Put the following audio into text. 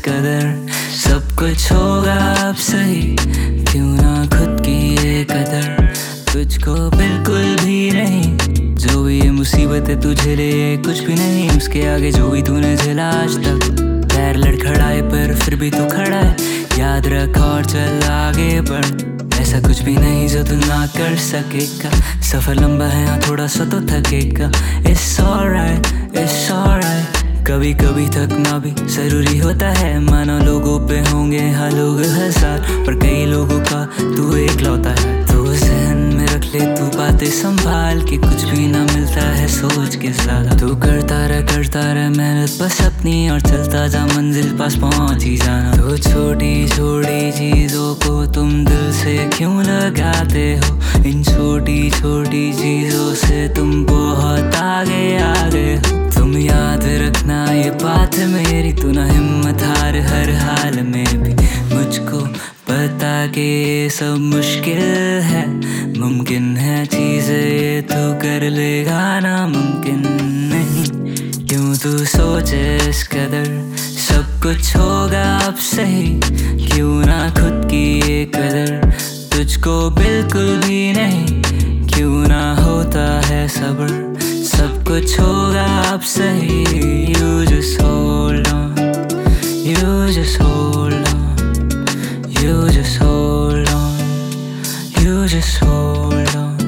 कदर सब कुछ होगा अब सही, क्यों ना खुद की ये कदर तुझको बिल्कुल भी नहीं। जो भी ये मुसीबत है तुझे ले कुछ भी नहीं, उसके आगे जो भी तूने झेला आज तक। पैर लड़खड़ाए पर फिर भी तू खड़ा है, याद रख और चल आगे बढ़। ऐसा कुछ भी नहीं जो तू ना कर सकेगा, सफर लंबा है यहाँ थोड़ा सा तो थकेगा। It's alright, it's alright, कभी कभी थकना भी जरूरी होता है। मानो लोगों पे होंगे हाँ लोग हजार, पर कई लोगों का तू एकलौता है। तो जहन में रख ले तू बातें संभाल के, कुछ भी ना मिलता है सोच के साथ। तू करता रह मेहनत बस अपनी, और चलता जा मंजिल पास पहुंच ही जाना। तो छोटी छोटी चीजों को तुम दिल से क्यों लगाते हो, इन छोटी छोटी चीजों से तुम बहुत आगे हो। तुम याद रखना ये बात मेरी, तू ना हिम्मत हार हर हाल में भी। मुझको पता कि ये सब मुश्किल है, मुमकिन है चीज़ें ये तू कर लेगा ना मुमकिन नहीं। क्यों तू सोचे इस कदर सब कुछ होगा अब सही, क्यों ना खुद की ये कदर तुझको बिल्कुल भी नहीं। क्यों ना होता है सब्र सब कुछ होगा अब सही। You just hold on, you just hold on, you just hold on, you just hold on.